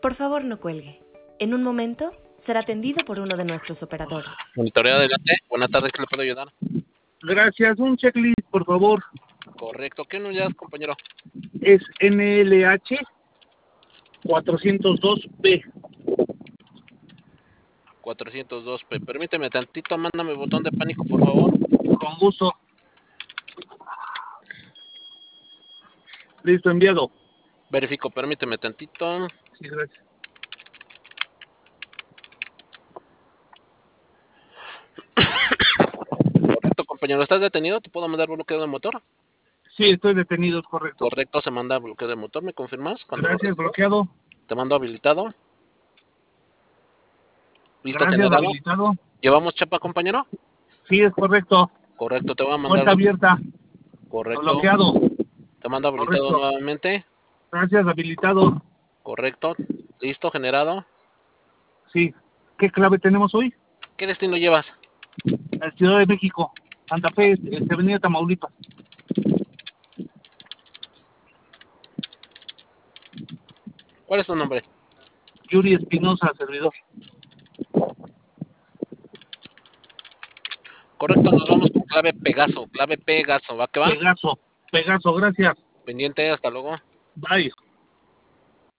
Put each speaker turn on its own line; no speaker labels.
Por favor, no cuelgue. En un momento será atendido por uno de nuestros operadores.
Monitoreo adelante. Buenas tardes, ¿qué le puedo ayudar?
Gracias. Un checklist, por favor.
Correcto. ¿Qué unidad, compañero?
Es NLH 402P.
402P. Permíteme tantito, mándame botón de pánico, por favor.
Con gusto. Listo, enviado.
Verifico, permíteme tantito.
Sí, gracias.
Correcto, compañero. ¿Estás detenido? ¿Te puedo mandar bloqueo de motor?
Sí, estoy detenido, es correcto.
Correcto, se manda bloqueo de motor. ¿Me confirmas?
Gracias, bloqueado.
Te mando habilitado. ¿Listo,
Gracias,
generado?
habilitado.
¿Llevamos chapa, compañero?
Sí, es correcto.
Correcto, te voy a mandar.
Puerta abierta.
Correcto.
Bloqueado.
Te mando habilitado
Correcto.
nuevamente.
Gracias, habilitado.
Correcto. ¿Listo, generado?
Sí. ¿Qué clave tenemos hoy?
¿Qué destino llevas?
La Ciudad de México. Santa Fe, Avenida Tamaulipas.
¿Cuál es tu nombre?
Yuri Espinosa, servidor.
Correcto, nos vamos con clave Pegaso. Clave Pegaso, ¿va que va?
Pegaso, gracias.
Pendiente, hasta luego.
Bye.